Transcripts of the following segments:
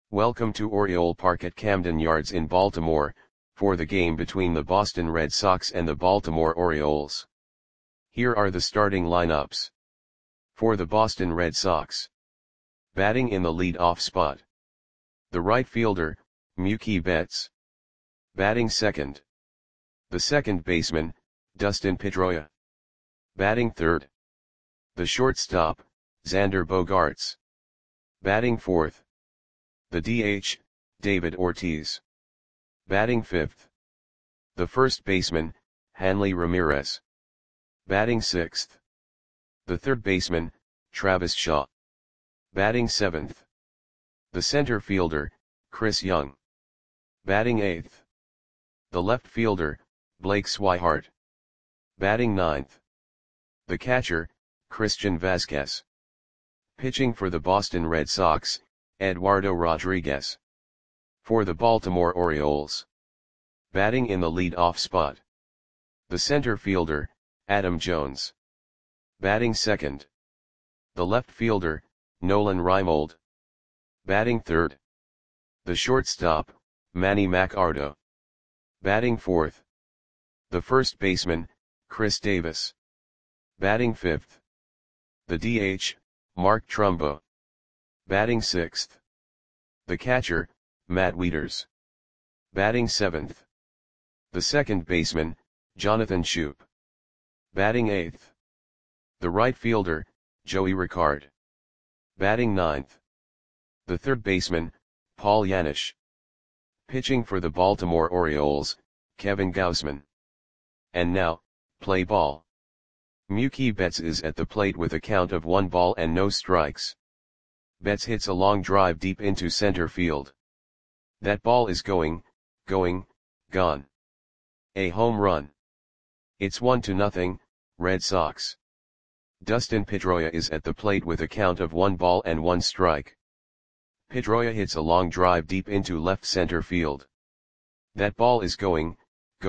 Welcome to Oriole Park at Camden Yards in Baltimore, for the game between the Boston Red Sox and the Baltimore Orioles. Here are the starting lineups. For the Boston Red Sox. Batting in the lead-off spot. The right fielder, Mookie Betts. Batting second. The second baseman, Dustin Pedroia. Batting third. The shortstop, Xander Bogaerts. Batting fourth. The DH, David Ortiz. Batting fifth. The first baseman, Hanley Ramirez. Batting sixth. The third baseman, Travis Shaw. Batting seventh. The center fielder, Chris Young. Batting eighth. The left fielder, Blake Swihart. Batting ninth. The catcher, Christian Vazquez. Pitching for the Boston Red Sox, Eduardo Rodriguez. For the Baltimore Orioles. Batting in the lead-off spot. The center fielder, Adam Jones. Batting second. The left fielder, Nolan Reimold. Batting third. The shortstop, Manny Machado. Batting fourth. The first baseman, Chris Davis. Batting fifth. The DH, Mark Trumbo. Batting sixth. The catcher, Matt Wieters. Batting seventh. The second baseman, Jonathan Schoop. Batting eighth. The right fielder, Joey Ricard. Batting ninth. The third baseman, Paul Janisch. Pitching for the Baltimore Orioles, Kevin Gausman. And now, play ball. Mookie Betts is at the plate with a count of 1 ball and no strikes. Betts hits a long drive deep into center field. That ball is gone. A home run. It's 1-0, Red Sox. Dustin Pedroia is at the plate with a count of 1 ball and 1 strike. Pedroia hits a long drive deep into left center field. That ball is gone.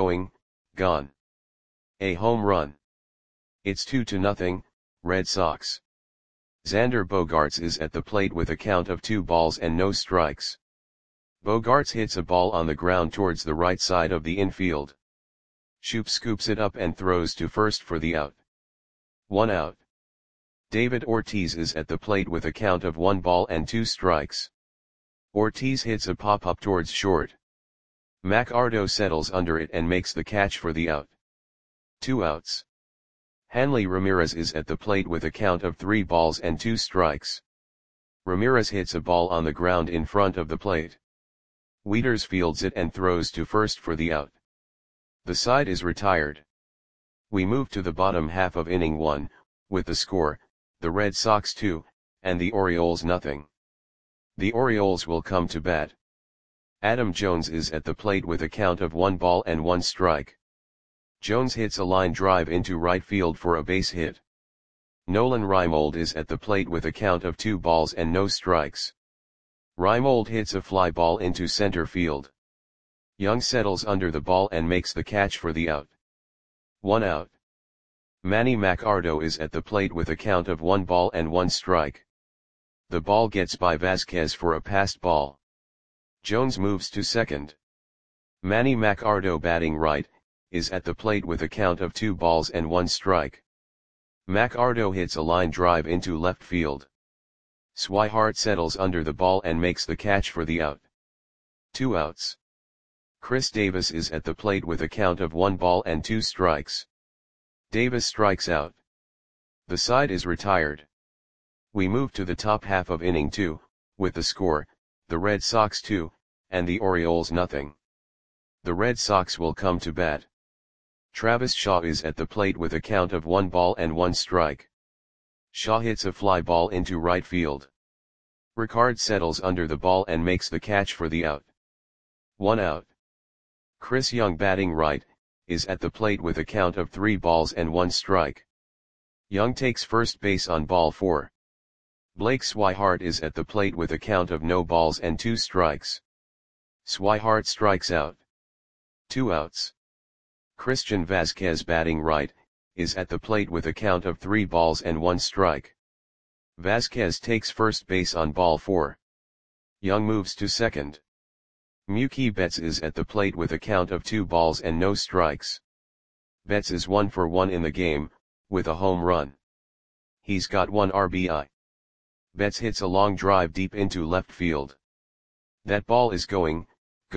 A home run. It's 2-0, Red Sox. Xander Bogaerts is at the plate with a count of 2 balls and no strikes. Bogaerts hits a ball on the ground towards the right side of the infield. Schoop scoops it up and throws to first for the out. 1 out. David Ortiz is at the plate with a count of 1 ball and 2 strikes. Ortiz hits a pop-up towards short. Machado settles under it and makes the catch for the out. 2 outs. Hanley Ramirez is at the plate with a count of 3 balls and 2 strikes. Ramirez hits a ball on the ground in front of the plate. Wieters fields it and throws to first for the out. The side is retired. We move to the bottom half of inning 1, with the score, the Red Sox 2, and the Orioles nothing. The Orioles will come to bat. Adam Jones is at the plate with a count of 1 ball and 1 strike. Jones hits a line drive into right field for a base hit. Nolan Reimold is at the plate with a count of 2 balls and no strikes. Reimold hits a fly ball into center field. Young settles under the ball and makes the catch for the out. 1 out. Manny Machado is at the plate with a count of 1 ball and 1 strike. The ball gets by Vazquez for a passed ball. Jones moves to second. Manny Machado, batting right, is at the plate with a count of 2 balls and 1 strike. Machado hits a line drive into left field. Swihart settles under the ball and makes the catch for the out. 2 outs. Chris Davis is at the plate with a count of 1 ball and 2 strikes. Davis strikes out. The side is retired. We move to the top half of inning 2, with the score, the Red Sox 2, and the Orioles nothing. The Red Sox will come to bat. Travis Shaw is at the plate with a count of 1 ball and 1 strike. Shaw hits a fly ball into right field. Ricard settles under the ball and makes the catch for the out. 1 out. Chris Young, batting right, is at the plate with a count of 3 balls and 1 strike. Young takes first base on ball 4. Blake Swihart is at the plate with a count of no balls and 2 strikes. Swihart strikes out. 2 outs. Christian Vazquez, batting right, is at the plate with a count of 3 balls and 1 strike. Vazquez takes first base on ball 4. Young moves to second. Mookie Betts is at the plate with a count of 2 balls and no strikes. Betts is 1 for 1 in the game, with a home run. He's got 1 RBI. Betts hits a long drive deep into left field. That ball is going,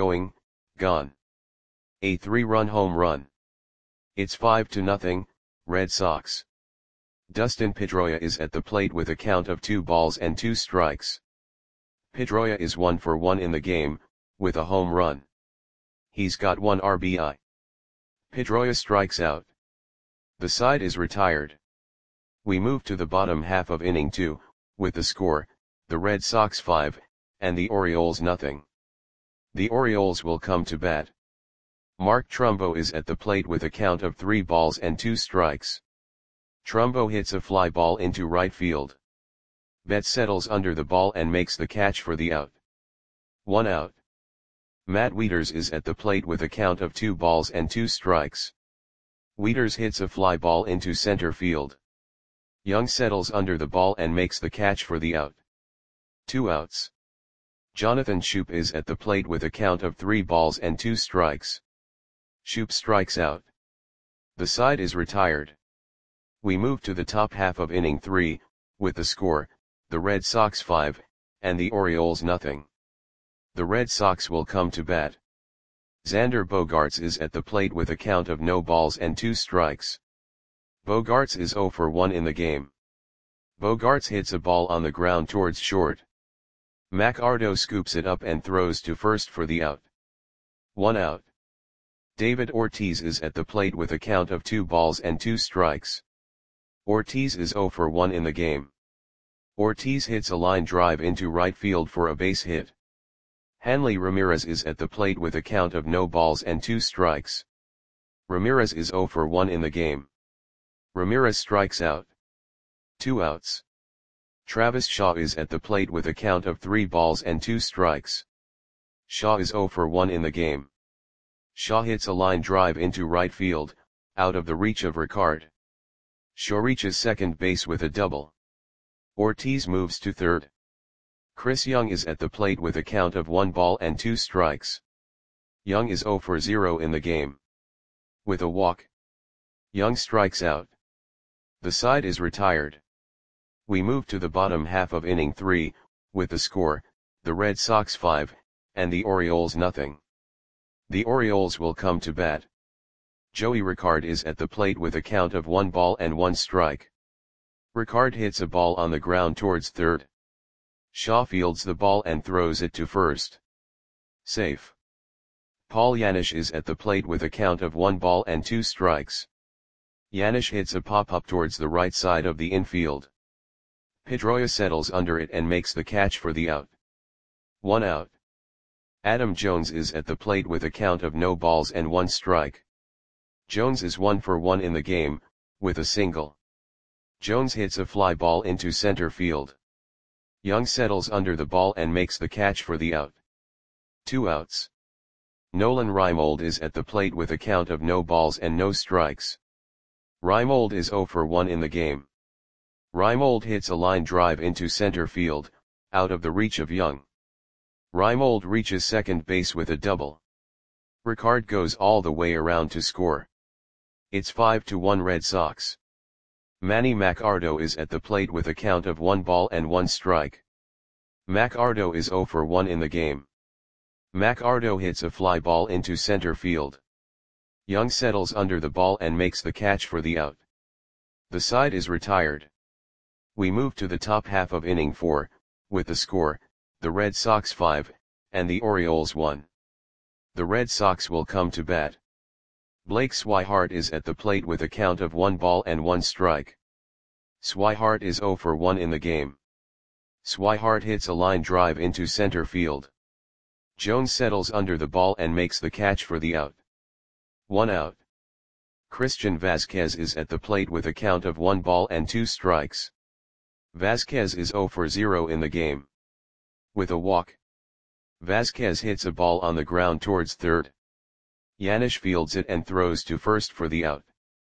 gone. A 3-run home run. It's 5-0, Red Sox. Dustin Pedroia is at the plate with a count of 2 balls and 2 strikes. Pedroia is 1 for 1 in the game, with a home run. He's got 1 RBI. Pedroia strikes out. The side is retired. We move to the bottom half of inning 2, with the score, the Red Sox 5, and the Orioles nothing. The Orioles will come to bat. Mark Trumbo is at the plate with a count of 3 balls and 2 strikes. Trumbo hits a fly ball into right field. Betts settles under the ball and makes the catch for the out. 1 out. Matt Wieters is at the plate with a count of 2 balls and 2 strikes. Wieters hits a fly ball into center field. Young settles under the ball and makes the catch for the out. 2 outs. Jonathan Schoop is at the plate with a count of 3 balls and 2 strikes. Schoop strikes out. The side is retired. We move to the top half of inning 3, with the score, the Red Sox 5, and the Orioles nothing. The Red Sox will come to bat. Xander Bogaerts is at the plate with a count of no balls and 2 strikes. Bogaerts is 0 for 1 in the game. Bogaerts hits a ball on the ground towards short. McArdo scoops it up and throws to first for the out. 1 out. David Ortiz is at the plate with a count of 2 balls and 2 strikes. Ortiz is 0 for 1 in the game. Ortiz hits a line drive into right field for a base hit. Hanley Ramirez is at the plate with a count of no balls and 2 strikes. Ramirez is 0 for 1 in the game. Ramirez strikes out. 2 outs. Travis Shaw is at the plate with a count of 3 balls and 2 strikes. Shaw is 0 for 1 in the game. Shaw hits a line drive into right field, out of the reach of Ricard. Shaw reaches second base with a double. Ortiz moves to third. Chris Young is at the plate with a count of 1 ball and 2 strikes. Young is 0 for 0 in the game. With a walk, Young strikes out. The side is retired. We move to the bottom half of inning 3, with the score, the Red Sox 5, and the Orioles nothing. The Orioles will come to bat. Joey Ricard is at the plate with a count of 1 ball and 1 strike. Ricard hits a ball on the ground towards third. Shaw fields the ball and throws it to first. Safe. Paul Janisch is at the plate with a count of 1 ball and 2 strikes. Janisch hits a pop-up towards the right side of the infield. Pedroia settles under it and makes the catch for the out. 1 out. Adam Jones is at the plate with a count of no balls and 1 strike. Jones is 1 for 1 in the game, with a single. Jones hits a fly ball into center field. Young settles under the ball and makes the catch for the out. 2 outs. Nolan Reimold is at the plate with a count of no balls and no strikes. Reimold is 0 for 1 in the game. Reimold hits a line drive into center field, out of the reach of Young. Reimold reaches second base with a double. Ricard goes all the way around to score. It's 5-1 Red Sox. Manny Machado is at the plate with a count of 1 ball and 1 strike. Machado is 0 for 1 in the game. Machado hits a fly ball into center field. Young settles under the ball and makes the catch for the out. The side is retired. We move to the top half of inning 4, with the score, the Red Sox 5, and the Orioles 1. The Red Sox will come to bat. Blake Swihart is at the plate with a count of 1 ball and 1 strike. Swihart is 0 for 1 in the game. Swihart hits a line drive into center field. Jones settles under the ball and makes the catch for the out. 1 out. Christian Vazquez is at the plate with a count of 1 ball and 2 strikes. Vazquez is 0 for 0 in the game. With a walk, Vazquez hits a ball on the ground towards third. Janisch fields it and throws to first for the out.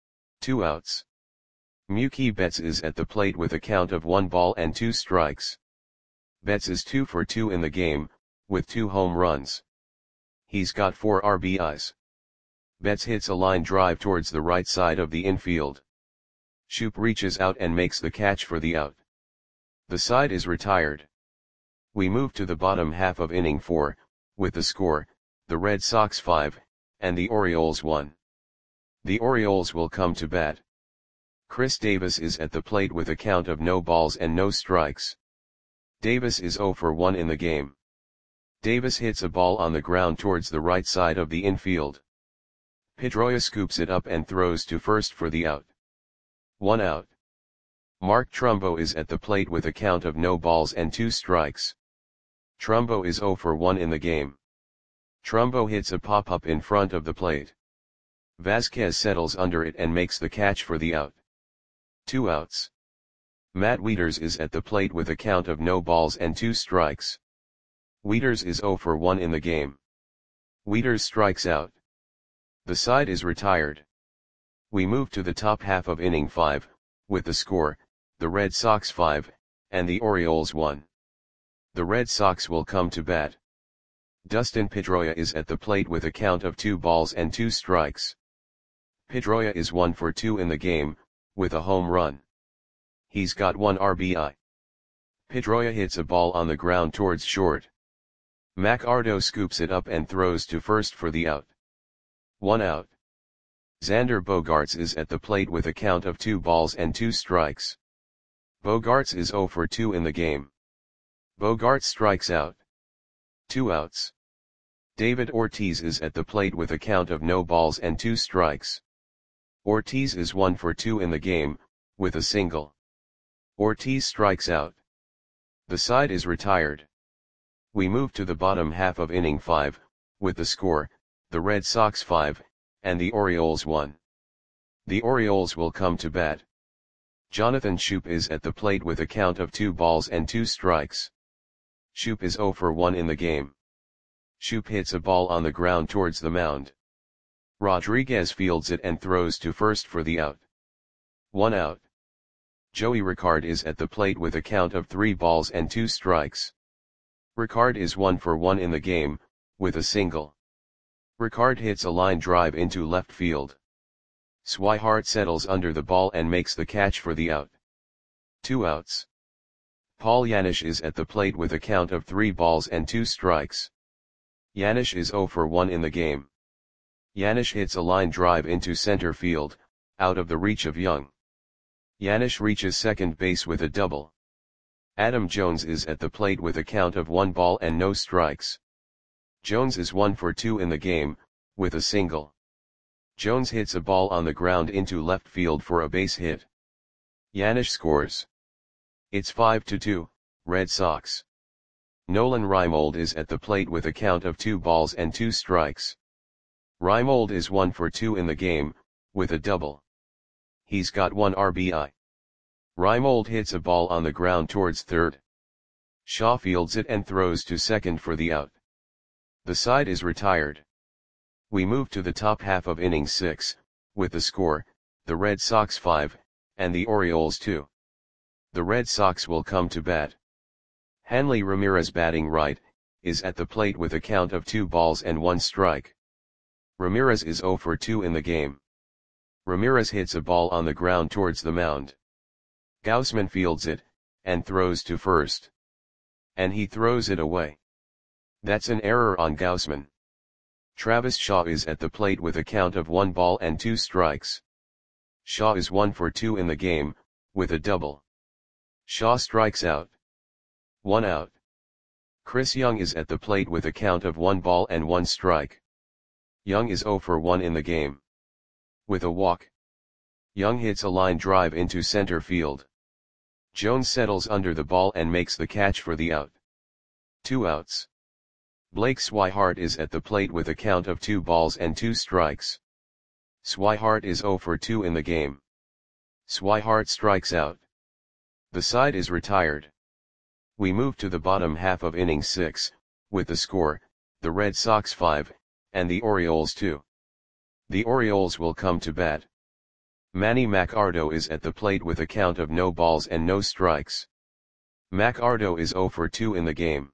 2 outs. Mookie Betts is at the plate with a count of 1 ball and 2 strikes. Betts is 2 for 2 in the game, with 2 home runs. He's got 4 RBIs. Betts hits a line drive towards the right side of the infield. Shoop reaches out and makes the catch for the out. The side is retired. We move to the bottom half of inning 4, with the score, the Red Sox 5, and the Orioles 1. The Orioles will come to bat. Chris Davis is at the plate with a count of no balls and no strikes. Davis is 0 for 1 in the game. Davis hits a ball on the ground towards the right side of the infield. Pedroia scoops it up and throws to first for the out. 1 out. Mark Trumbo is at the plate with a count of no balls and 2 strikes. Trumbo is 0 for 1 in the game. Trumbo hits a pop-up in front of the plate. Vasquez settles under it and makes the catch for the out. 2 outs. Matt Wieters is at the plate with a count of no balls and 2 strikes. Wieters is 0 for 1 in the game. Wieters strikes out. The side is retired. We move to the top half of inning 5, with the score, the Red Sox 5, and the Orioles 1. The Red Sox will come to bat. Dustin Pedroia is at the plate with a count of 2 balls and 2 strikes. Pedroia is 1 for 2 in the game, with a home run. He's got 1 RBI. Pedroia hits a ball on the ground towards short. McArdo scoops it up and throws to first for the out. 1 out. Xander Bogaerts is at the plate with a count of 2 balls and 2 strikes. Bogaerts is 0 for 2 in the game. Bogaerts strikes out. 2 outs. David Ortiz is at the plate with a count of no balls and 2 strikes. Ortiz is 1 for 2 in the game, with a single. Ortiz strikes out. The side is retired. We move to the bottom half of inning 5, with the score, the Red Sox 5, and the Orioles 1. The Orioles will come to bat. Jonathan Schoop is at the plate with a count of 2 balls and 2 strikes. Schoop is 0 for 1 in the game. Schoop hits a ball on the ground towards the mound. Rodriguez fields it and throws to first for the out. 1 out. Joey Ricard is at the plate with a count of 3 balls and 2 strikes. Ricard is 1 for 1 in the game, with a single. Ricard hits a line drive into left field. Swihart settles under the ball and makes the catch for the out. 2 outs. Paul Janisch is at the plate with a count of 3 balls and 2 strikes. Janisch is 0 for 1 in the game. Janisch hits a line drive into center field, out of the reach of Young. Janisch reaches second base with a double. Adam Jones is at the plate with a count of 1 ball and no strikes. Jones is 1 for 2 in the game, with a single. Jones hits a ball on the ground into left field for a base hit. Janisch scores. It's 5-2, Red Sox. Nolan Reimold is at the plate with a count of 2 balls and 2 strikes. Reimold is 1 for 2 in the game, with a double. He's got 1 RBI. Reimold hits a ball on the ground towards third. Shaw fields it and throws to second for the out. The side is retired. We move to the top half of inning 6, with the score, the Red Sox 5, and the Orioles 2. The Red Sox will come to bat. Hanley Ramirez, batting right, is at the plate with a count of 2 balls and 1 strike. Ramirez is 0 for 2 in the game. Ramirez hits a ball on the ground towards the mound. Gausman fields it, and throws to first. And he throws it away. That's an error on Gausman. Travis Shaw is at the plate with a count of 1 ball and 2 strikes. Shaw is 1 for 2 in the game, with a double. Shaw strikes out. 1 out. Chris Young is at the plate with a count of 1 ball and 1 strike. Young is 0 for 1 in the game. With a walk. Young hits a line drive into center field. Jones settles under the ball and makes the catch for the out. 2 outs. Blake Swihart is at the plate with a count of 2 balls and 2 strikes. Swihart is 0 for 2 in the game. Swihart strikes out. The side is retired. We move to the bottom half of inning 6, with the score, the Red Sox 5, and the Orioles 2. The Orioles will come to bat. Manny Machado is at the plate with a count of no balls and no strikes. McArdo is 0 for 2 in the game.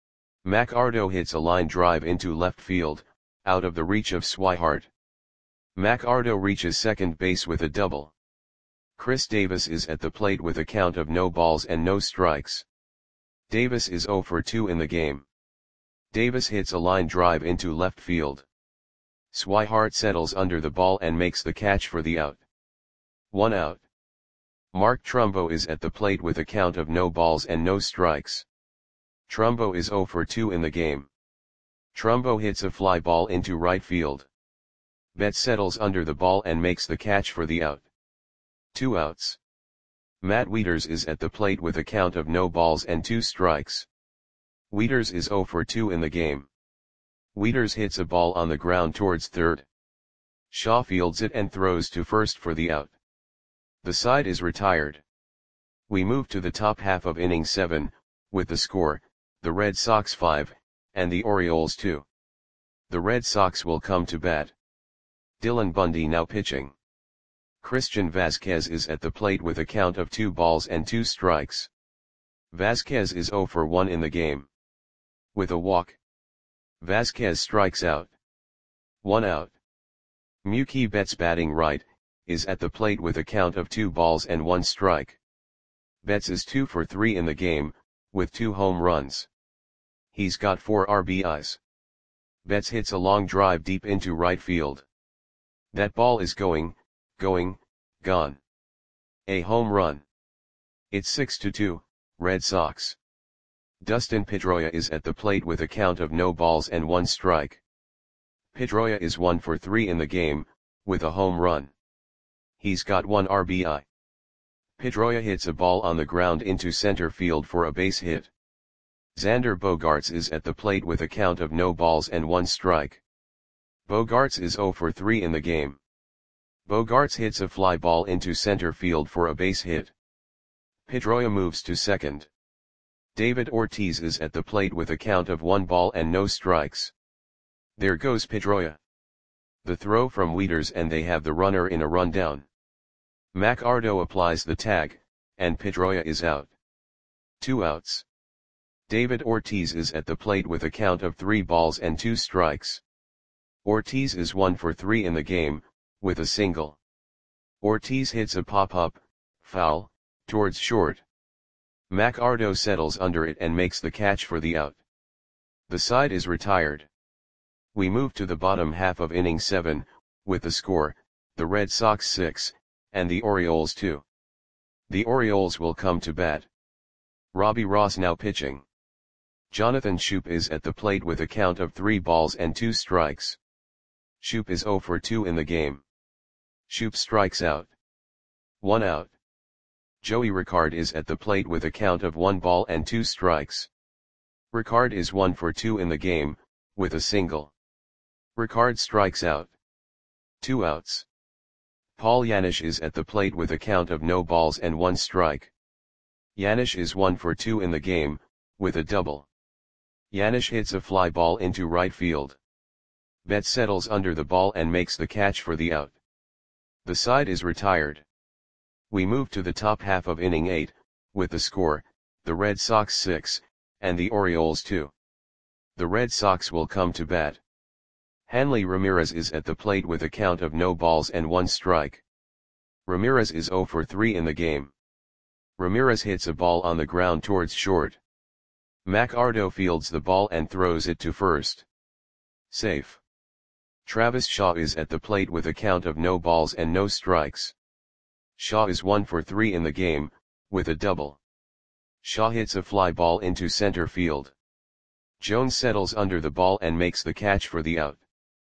McArdo hits a line drive into left field, out of the reach of Swihart. McArdo reaches second base with a double. Chris Davis is at the plate with a count of no balls and no strikes. Davis is 0 for 2 in the game. Davis hits a line drive into left field. Swihart settles under the ball and makes the catch for the out. 1 out. Mark Trumbo is at the plate with a count of no balls and no strikes. Trumbo is 0 for 2 in the game. Trumbo hits a fly ball into right field. Betts settles under the ball and makes the catch for the out. 2 outs. Matt Wieters is at the plate with a count of no balls and 2 strikes. Wieters is 0 for 2 in the game. Wieters hits a ball on the ground towards third. Shaw fields it and throws to first for the out. The side is retired. We move to the top half of inning 7, with the score, the Red Sox 5, and the Orioles 2. The Red Sox will come to bat. Dylan Bundy now pitching. Christian Vazquez is at the plate with a count of 2 balls and 2 strikes. Vazquez is 0 for 1 in the game. With a walk, Vazquez strikes out. 1 out. Mookie Betts batting right, is at the plate with a count of 2 balls and 1 strike. Betts is 2 for 3 in the game, with 2 home runs. He's got 4 RBIs. Betts hits a long drive deep into right field. That ball is going, gone. A home run. It's 6-2, Red Sox. Dustin Pedroia is at the plate with a count of no balls and 1 strike. Pedroia is 1 for 3 in the game, with a home run. He's got 1 RBI. Pedroia hits a ball on the ground into center field for a base hit. Xander Bogaerts is at the plate with a count of no balls and 1 strike. Bogaerts is 0 for 3 in the game. Bogaerts hits a fly ball into center field for a base hit. Pedroia moves to second. David Ortiz is at the plate with a count of 1 ball and no strikes. There goes Pedroia. The throw from Wieters and they have the runner in a rundown. McArdo applies the tag, and Pedroia is out. 2 outs. David Ortiz is at the plate with a count of 3 balls and 2 strikes. Ortiz is 1 for 3 in the game, with a single. Ortiz hits a pop-up, foul, towards short. McArdo settles under it and makes the catch for the out. The side is retired. We move to the bottom half of inning 7, with the score, the Red Sox 6, and the Orioles 2. The Orioles will come to bat. Robbie Ross now pitching. Jonathan Schoop is at the plate with a count of 3 balls and 2 strikes. Schoop is 0 for 2 in the game. Schoop strikes out. 1 out. Joey Ricard is at the plate with a count of 1 ball and 2 strikes. Ricard is 1 for 2 in the game, with a single. Ricard strikes out. 2 outs. Paul Janisch is at the plate with a count of no balls and 1 strike. Janisch is 1 for 2 in the game, with a double. Janisch hits a fly ball into right field. Betts settles under the ball and makes the catch for the out. The side is retired. We move to the top half of inning 8, with the score, the Red Sox 6, and the Orioles 2. The Red Sox will come to bat. Hanley Ramirez is at the plate with a count of no balls and 1 strike. Ramirez is 0 for 3 in the game. Ramirez hits a ball on the ground towards short. McArdo fields the ball and throws it to first. Safe. Travis Shaw is at the plate with a count of no balls and no strikes. Shaw is 1 for 3 in the game, with a double. Shaw hits a fly ball into center field. Jones settles under the ball and makes the catch for the out.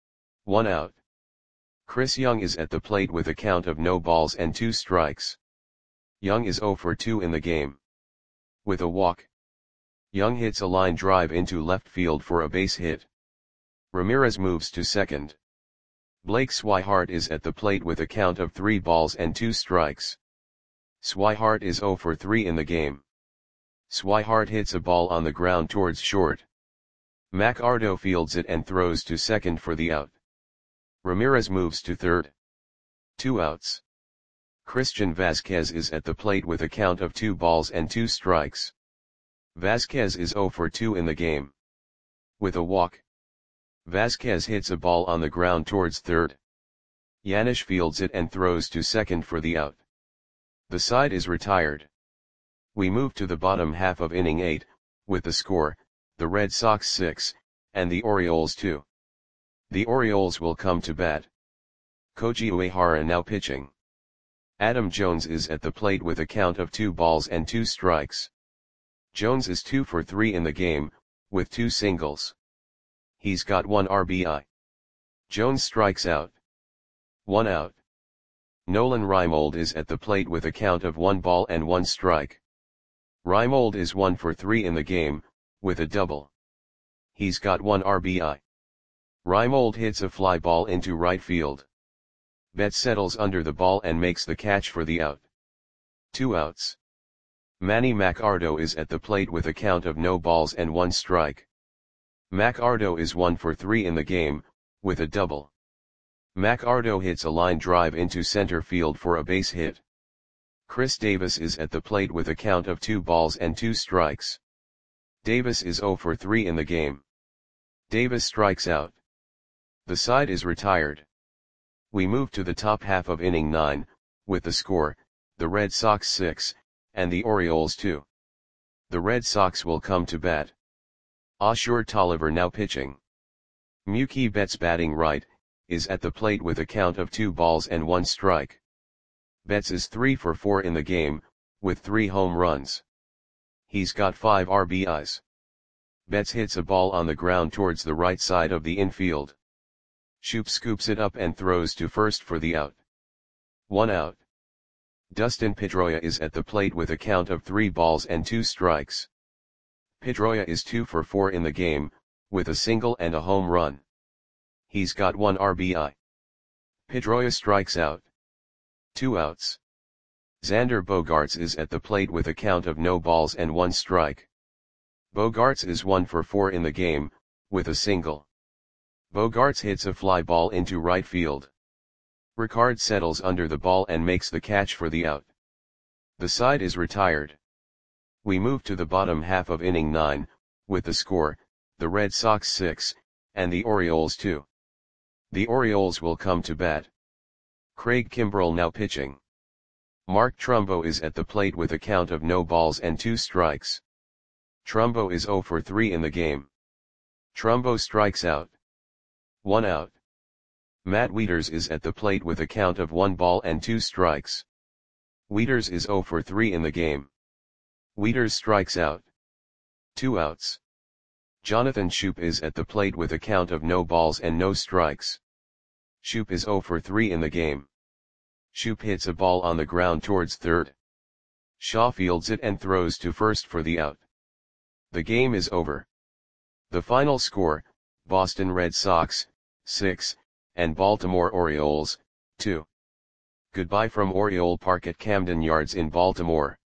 1 out. Chris Young is at the plate with a count of no balls and 2 strikes. Young is 0 for 2 in the game. With a walk, Young hits a line drive into left field for a base hit. Ramirez moves to second. Blake Swihart is at the plate with a count of 3 balls and 2 strikes. Swihart is 0 for 3 in the game. Swihart hits a ball on the ground towards short. McArdo fields it and throws to second for the out. Ramirez moves to third. 2 outs. Christian Vazquez is at the plate with a count of 2 balls and 2 strikes. Vasquez is 0 for 2 in the game. With a walk, Vasquez hits a ball on the ground towards third. Yanish fields it and throws to second for the out. The side is retired. We move to the bottom half of inning 8, with the score, the Red Sox 6, and the Orioles 2. The Orioles will come to bat. Koji Uehara now pitching. Adam Jones is at the plate with a count of 2 balls and 2 strikes. Jones is 2 for 3 in the game, with 2 singles. He's got 1 RBI. Jones strikes out. 1 out. Nolan Reimold is at the plate with a count of 1 ball and 1 strike. Reimold is 1 for 3 in the game, with a double. He's got 1 RBI. Reimold hits a fly ball into right field. Betts settles under the ball and makes the catch for the out. 2 outs. Manny Machado is at the plate with a count of no balls and 1 strike. Machado is 1 for 3 in the game, with a double. Machado hits a line drive into center field for a base hit. Chris Davis is at the plate with a count of 2 balls and 2 strikes. Davis is 0 for 3 in the game. Davis strikes out. The side is retired. We move to the top half of inning 9, with the score, the Red Sox 6, and the Orioles 2. The Red Sox will come to bat. Osher Tolliver now pitching. Mookie Betts batting right, is at the plate with a count of 2 balls and 1 strike. Betts is 3 for 4 in the game, with 3 home runs. He's got 5 RBIs. Betts hits a ball on the ground towards the right side of the infield. Shoop scoops it up and throws to first for the out. 1 out. Dustin Pedroia is at the plate with a count of 3 balls and 2 strikes. Pedroia is 2 for 4 in the game, with a single and a home run. He's got 1 RBI. Pedroia strikes out. 2 outs. Xander Bogaerts is at the plate with a count of no balls and 1 strike. Bogaerts is 1 for 4 in the game, with a single. Bogaerts hits a fly ball into right field. Ricard settles under the ball and makes the catch for the out. The side is retired. We move to the bottom half of inning 9, with the score, the Red Sox 6, and the Orioles 2. The Orioles will come to bat. Craig Kimbrell now pitching. Mark Trumbo is at the plate with a count of no balls and 2 strikes. Trumbo is 0 for 3 in the game. Trumbo strikes out. 1 out. Matt Wieters is at the plate with a count of 1 ball and 2 strikes. Wieters is 0 for 3 in the game. Wieters strikes out. 2 outs. Jonathan Schoop is at the plate with a count of no balls and no strikes. Schoop is 0 for 3 in the game. Schoop hits a ball on the ground towards third. Shaw fields it and throws to first for the out. The game is over. The final score, Boston Red Sox, 6, and Baltimore Orioles, 2. Goodbye from Oriole Park at Camden Yards in Baltimore.